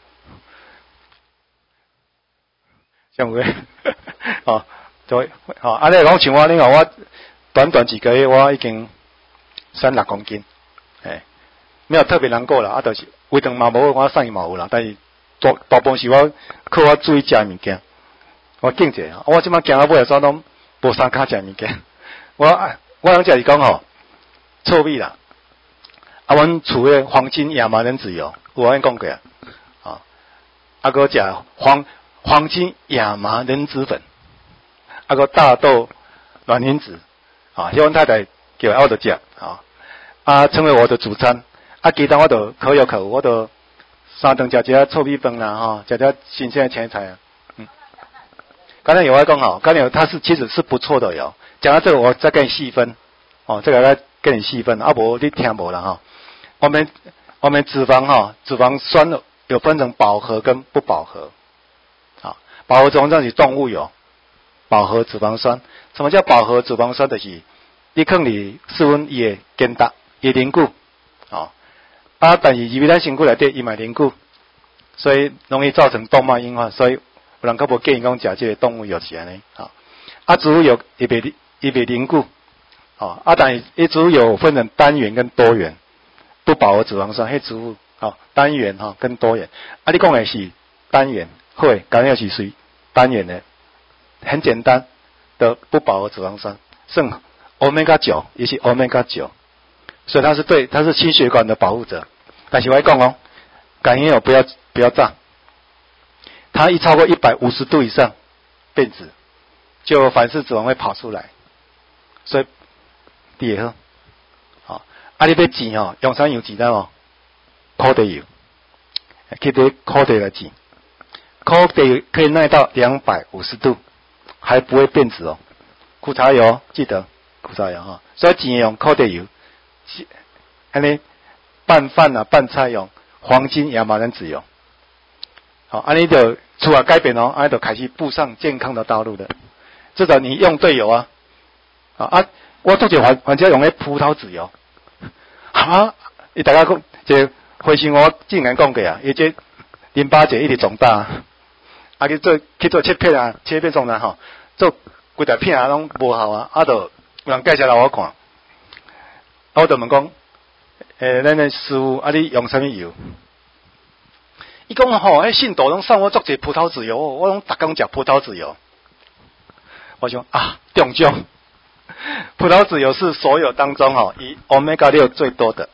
像个，哦，对，哦，安尼讲像我，你看我短短几个月，我已经三六公斤，诶，没有特别难过啦，啊，就是胃肠嘛无，我瘦嘛有啦，但是大大部分是我靠我注意食物件，我境界啊，我即摆行到尾啊，煞拢无三骹食物件，我我想食是讲吼，臭味啦，啊，阮厝诶黄金亚麻仁籽油，有安讲过啊，啊，啊，搁食黄。黄金亚麻仁籽粉，啊个大豆卵磷脂，啊，希望太太叫我就食，啊，啊成为我的主餐，啊其他我就可有可无，我就三顿食一下臭米饭啦，哈，食点新鲜的青菜啊，嗯。刚才有外讲哈，刚才有它是其实是不错的哟。讲到这个，我再跟你细分，哦，这个再跟你细分，啊无你听无了哈。我们我们脂肪哈，脂肪酸有分成饱和跟不饱和。饱和脂肪酸是动物油，饱和脂肪酸。什么叫饱和脂肪酸？就是你放里室温伊会坚达，伊凝固，哦，啊，但是入去咱身躯内底伊嘛凝固，所以容易造成动脉硬化。所以有人较无建议讲食这个动物油是安尼，啊，啊，植物油伊袂伊袂凝固，哦，啊，但是伊植物油分成单元跟多元，不饱和脂肪酸，迄植物，哦，单元哈、哦、跟多元，啊，你讲的是单元，会，刚才是属于单元的，很简单的不饱和脂肪酸，剩 omega 九，也是 omega 九，所以它是对，它是心血管的保护者。但是我讲哦，感烟油不要不要炸，它一超过一百五十度以上变质，就反式脂肪会跑出来，所以你也喝。好，啊你要煎哦，用啥油煎得哦？烤地油，去买烤地来煎。烤地可以耐到两百五十度，还不会变质哦。苦茶油记得苦茶油哈，所以只用烤地油，安尼拌饭啊拌菜用黄金亚麻仁籽油。好，安尼就除了改变哦，安尼就开始步上健康的道路的。至少你用对油啊，啊啊，我做者还还只用迄葡萄籽油，哈，伊大家讲这回信我竟然讲过啊，伊这淋巴结一直肿大。啊，去做去做切片啊，切片种然吼，做规大片啊，拢无效啊，啊，就有人介绍来我看，啊，我就问讲，诶、欸，咱的师傅，啊，你用啥物油？伊讲吼，迄信徒拢送我足侪葡萄籽油，我拢逐工食葡萄籽油。我想啊，中奖，葡萄籽油是所有当中吼，以 omega 六最多的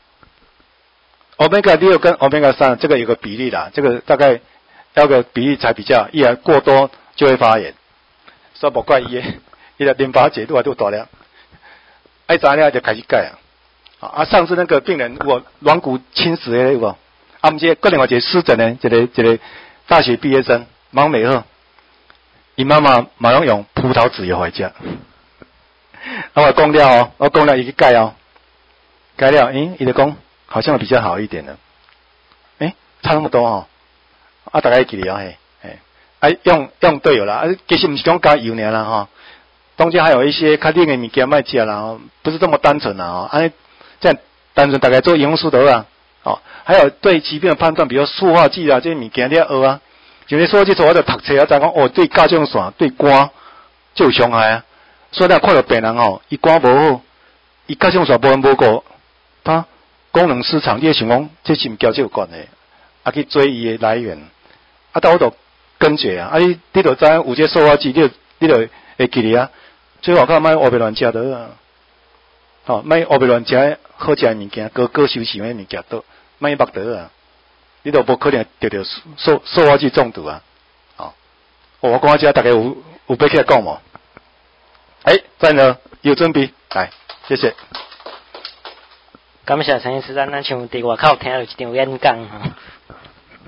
，omega 六跟 omega 三这个有个比例啦，这个大概。要个比例才比较，一来过多就会发炎，所以不怪伊，伊的淋巴结愈来愈大了，爱知了就开始改啊。啊，上次那个病人我软骨侵蚀的有无？啊，毋是，个另外一个湿疹的，一个一个大学毕业生，忙美好，伊妈妈马上用葡萄籽油回家，啊，我讲了哦，我讲了伊去改哦，改了，诶，伊就讲好像比较好一点了，诶，差那么多哦。啊，大家记得啊，嘿，嘿，啊，用用对了啦，啊，其实不是讲加油尔啦哈，中间还有一些较冷的物件卖吃啦，不是这么单纯啦哦，啊，这样单纯大概做营养素的啊，哦，还有对疾病的判断，比如塑化剂啊这些物件你要学啊，像你塑化剂做我就读册啊，再讲哦，对甲状腺对肝就有伤害啊，所以咱看到病人吼，伊肝无好，伊甲状腺无无顾，他功能失常，你会想讲这是毋交这有关的，啊去追伊的来源。啊，到我就根绝啊！啊，你你就知有这塑化剂，你就你就会记哩啊。最好看莫胡白乱食得啊！哦，莫胡白乱食好食的物件，高高收钱的物件都莫捌得啊！你都无可能得到塑塑化剂中毒啊！哦，我讲这大家有有要起来讲无？哎，在呢，有准备来，谢谢。 感谢陈医师，咱咱像伫外口听到一场演讲吼。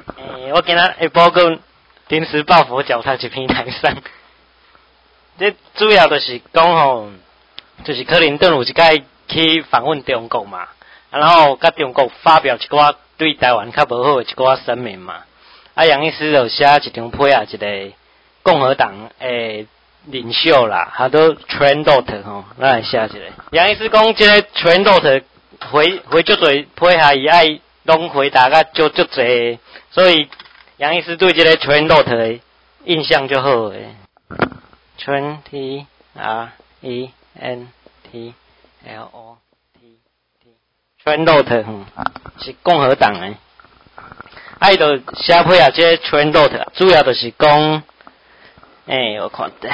诶，我今仔下晡个临时抱佛脚踏一篇台上，这主要就是讲吼，就是克林顿有一摆去访问中国嘛，然后甲中国发表一寡对台湾较无好的一寡声明嘛。啊，杨医师就写一张批啊，一个共和党诶领袖啦，他都 Trendot 吼，咱来写一个。杨医师讲，即个 Trendot 回回足侪批下伊爱拢回答甲足足侪，所以杨医师对即个 Trendot 的印象就好诶。T R E N T L O T T，Trendot 吼是共和党诶。啊，伊就写批啊，即个 Trendot 主要就是讲，诶、欸，我看下。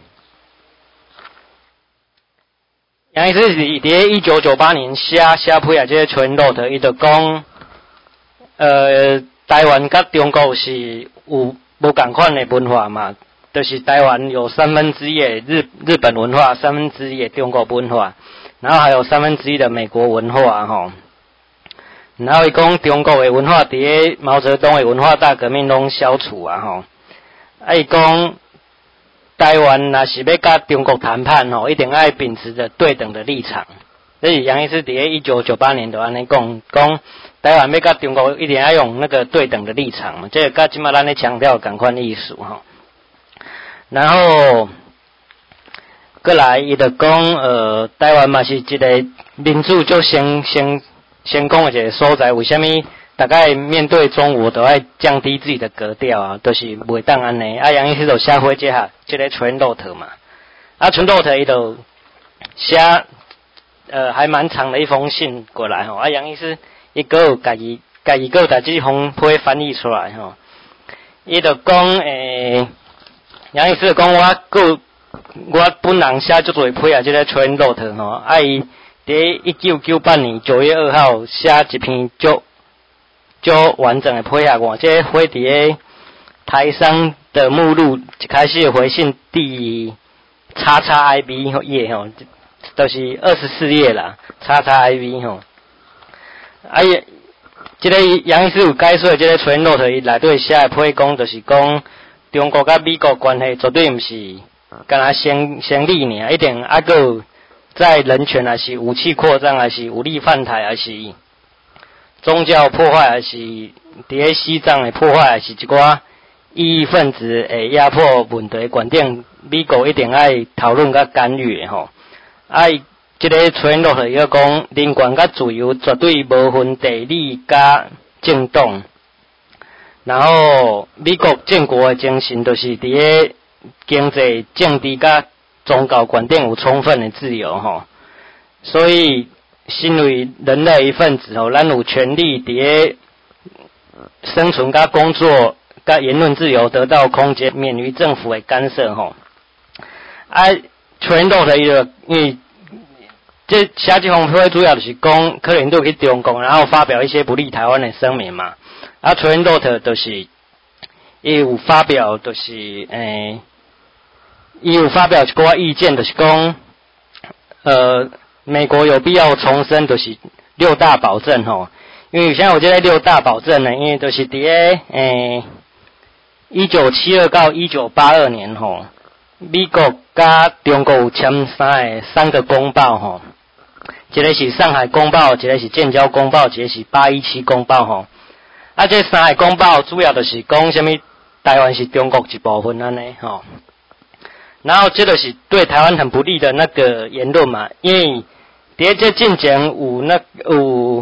杨医师是伫一九九八年写写批啊，即个 Trendot， 伊就讲，呃，台湾甲中国是有无共款的文化嘛，就是台湾有三分之一的日日本文化，三分之一的中国文化，然后还有三分之一的美国文化吼。然后伊讲中国的文化伫咧毛泽东的文化大革命拢消除啊吼，啊伊讲台湾若是要甲中国谈判吼，一定爱秉持着对等的立场。这是杨医师伫咧一九九八年就安尼讲，讲台湾要甲中国一定要用那个对等的立场嘛，这个甲即马咱咧强调共款意思吼。然后过来伊就讲呃，台湾嘛是一个民主就先先。先讲的一个所在，为虾米大概面对中国都爱降低自己的格调啊，都、就是袂当安尼。啊，杨医师就写回这下，这个 Trendot 嘛，啊 Trendot 伊就写呃还蛮长的一封信过来吼，啊杨医师伊个有家己家己个有把这封批翻译出来吼，伊就讲诶，杨医师就讲我个我本人写足多批啊，这个 Trendot 吼，啊伊。伫一九九八年九月二号写一篇足足完整的批下我，这回伫咧台商的目录一开始的回信第叉叉 I V 页吼，都、就是二十四页啦，叉叉 I V 吼。啊，这个杨医师有解说，这个 Trendot 伊内底写的批讲，就是讲中国甲美国关系绝对毋是干那先先例尔，一定还佫。在人权还是武器扩张，还是武力犯台，还是宗教破坏，还是伫咧西藏的破坏，还是一寡异议分子诶压迫问题，决定美国一定爱讨论甲干预诶吼。啊，即个 Trendot 伊个讲人权甲自由绝对无分地理甲政党，然后美国建国诶精神就是伫咧经济、政治甲宗教观点有充分的自由吼，所以身为人类一份子吼，咱有权利伫咧生存甲工作甲言论自由得到空间，免于政府的干涉吼。啊 ，Trendot 伊就因为这写这封批主要就是讲克林顿去中国，然后发表一些不利台湾的声明嘛。啊 ，Trendot 就是伊有发表就是诶。伊有发表一寡意见，就是讲，呃，美国有必要重申，就是六大保证吼。因为现在有这个六大保证呢，因为就是伫咧诶一九七二到一九八二年吼，美国甲中国有签三个三个公报吼，一个是上海公报，一个是建交公报，一个是八一七公报吼。啊，这三个公报主要就是讲什么？台湾是中国一部分安尼吼。然后这个是对台湾很不利的那个言论嘛，因为伫这进前有那有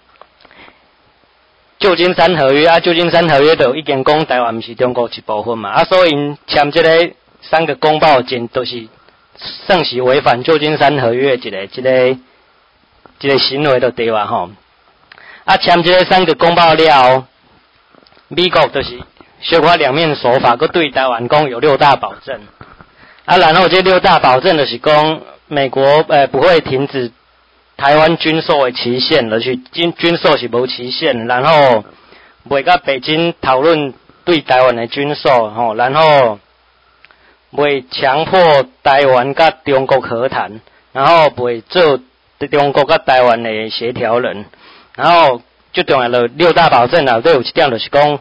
旧金山合约啊，旧金山合约就已经讲台湾不是中国一部分嘛，啊，所以签这个三个公报前都是算是违反旧金山合约的一个一个一个行为就对吧吼？啊，签这个三个公报了，美国就是小可两面手法，佮对台湾讲有六大保证。啊，然后这六大保证的是讲，美国呃不会停止台湾军售的期限，而是军军售是无期限，然后袂甲北京讨论对台湾的军售吼，然后袂强迫台湾甲中国和谈，然后袂做中国甲台湾的协调人，然后最重要的六大保证内底有一点就是讲，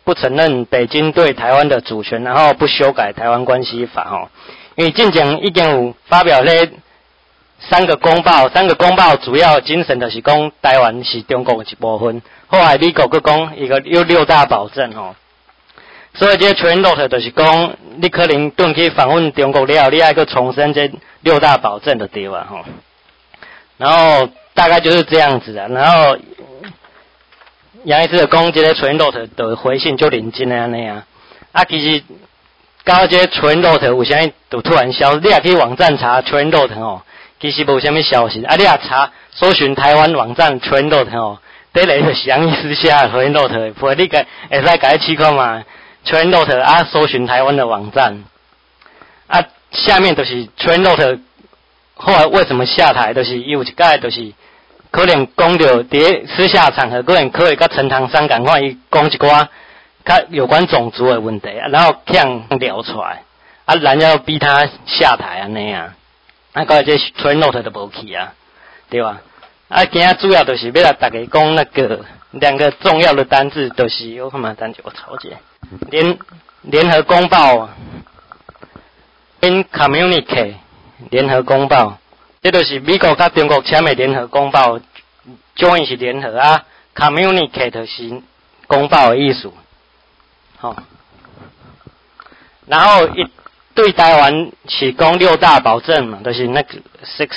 不承认北京对台湾的主权，然后不修改台湾关系法吼。因为进前已经有发表咧三个公报，三个公报主要精神就是讲台湾是中国的一部分。后来美国佫讲一个有六大保证吼。所以这全落就是讲，你可能顿去访问中国了，你还佫重申这六大保证的对啊吼。然后大概就是这样子啊，然后杨医师的讲，这个全落的回信就认真的安尼啊。啊，其实到这全落有啥就突然消失，你也去网站查全落哦，其实无啥物消息。啊，你也查搜寻台湾网站全落哦，第一个就是杨医师写的全落的，不你个会使改试看嘛。全 note 啊，搜寻台湾的网站啊，下面就是全 note。后来为什么下台？就是有一届，就是可能讲到伫私下场合，可能可以甲陈唐山赶快伊讲一寡较有关种族的问题，然后向聊出来，啊，然后逼他下台安尼啊，啊，到这全 note 都无去啊，对吧？啊，今仔主要就是要来大家讲那个两个重要的单字，就是我看嘛，单字我抄一下。联联合公报 ，in communique 联合公报，这就是美国甲中国签的联合公报 ，join 是联合啊 ，communicate 是公报的意思，好、哦。然后一对台湾是讲六大保证嘛，就是那个 six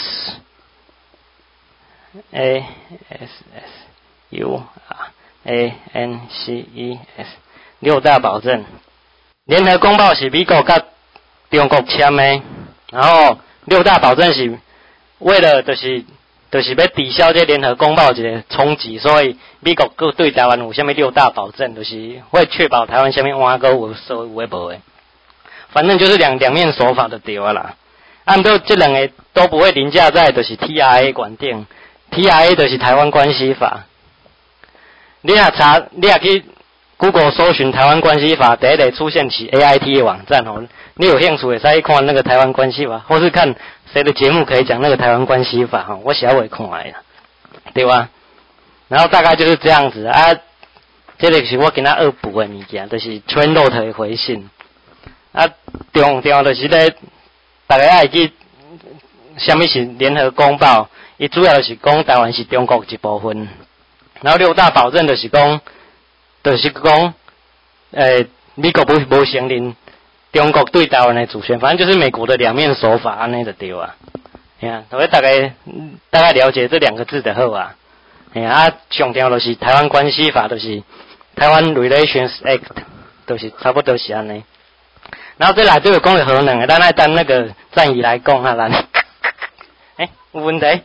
a s s u a n c e s。六大保证，联合公报是美国甲中国签的，然后六大保证是为了就是就是要抵消这联合公报一个冲击，所以美国佮对台湾有啥物六大保证，就是会确保台湾啥物碗佮有所有诶无诶，反正就是两两面手法就对啊啦。按照这两个都不会凌驾在就是 T R A 管定 ，T R A 就是台湾关系法。你若查，你若去。Google 搜寻台湾关系法，第一个出现起 A I T 的网站哦。你有兴趣也可以看那个台湾关系法，或是看谁的节目可以讲那个台湾关系法哈。我小会看来啦，对吧？然后大概就是这样子啊。这个是我给他恶补的物件，就是全 note 的回信啊。重要就是咧，大家爱去，什么是联合公报？伊主要就是讲台湾是中国一部分，然后六大保证就是讲。就是讲，呃，美国不不承认中国对台湾的主权，反正就是美国的两面手法，安尼就对啊。哎呀，我大概大概了解这两个字就好啊。哎呀，啊，上条就是台湾关系法，就是台湾 Relations Act， 就是差不多是安尼。然后再来这个讲的核能的，咱爱等那个战役来讲啊，咱。哎，有问题？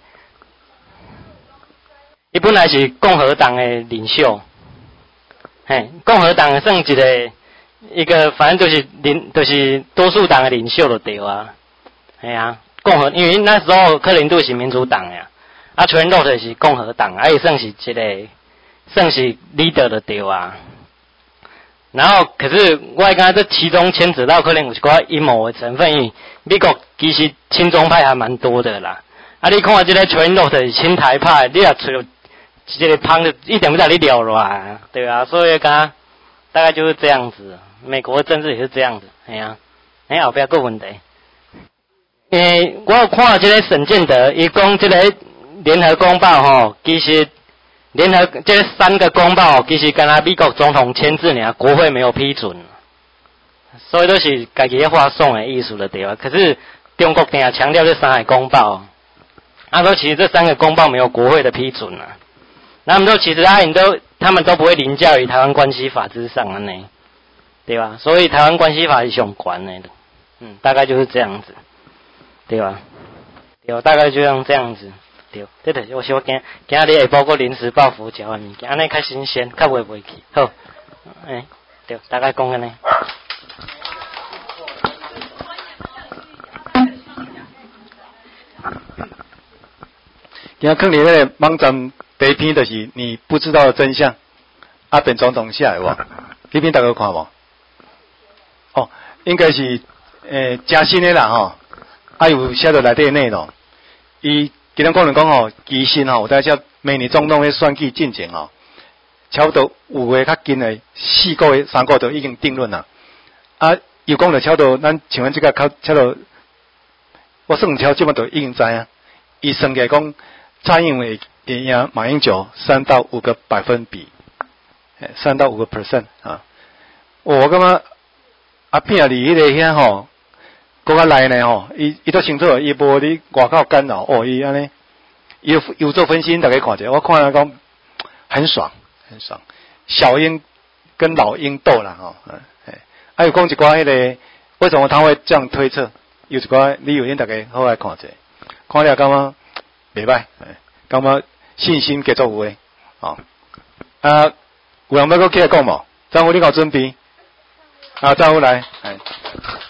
伊本来是共和党的领袖。嘿，共和党算一个一个，反正就是领，就是多数党的领袖就对啊。系啊，共和，因为那时候克林顿是民主党呀，啊，全洛特是共和党，啊，也算是一个，算是 leader 就对啊。然后，可是我感觉这其中牵扯到可能有一寡阴谋的成分，因为美国其实亲中派还蛮多的啦。啊，你看这个全洛特是亲台派，你也除了。这个胖的一点不让你了了，对啊，所以讲大概就是这样子。美国的政治也是这样子，哎呀、啊，哎后边个问题。诶，我有看这个沈建德，伊讲这个联合公报吼，其实联合这三个公报其实跟他美国总统签字呢，国会没有批准，所以都是家己发送的意思了对吧？可是中国定强调这三个公报，他说其实这三个公报没有国会的批准啊。他们都其实阿影都他们都不会凌驾于台湾关系法之上的呢，对吧？所以台湾关系法是上管的，嗯，大概就是这样子，对吧？对，大概就像这样子，对，对对，我想今今日下晡个临时抱佛脚的物件，安尼较新鲜，较袂袂去，好，诶、欸，对，大概讲安尼。 今仔看你那个网站。第一篇就是你不知道的真相，阿扁总统写的无？这篇大家有看无？哦，应该是诶真新的啦吼，啊有写到内底的内容。伊今日可能讲吼，其实吼，有当时明年总统的选举进前吼， 差不多有诶较近诶，四个月、三个月已经定论啦。啊，又讲着差不多，咱像阮即个较差不多，我算超即么都已经知啊。伊算起来讲，蔡英文会赢马英九三到五个百分比，三到五个 percent 啊。我感觉阿扁啊，伫迄个遐吼，国较内呢吼，伊伊都清楚，伊无伫外口干扰，哦，伊安尼，伊有有做分析，大家看者，我看来讲很爽，很爽。小鹰跟老鹰斗啦吼，哎，还有讲一寡迄个，为什么他会这样推测？有一寡理由，因大家好来看者，看了感觉袂歹，感觉信心继续有诶，哦，啊，有人要搁起来讲无？张虎，你有准备？啊，张虎来，哎。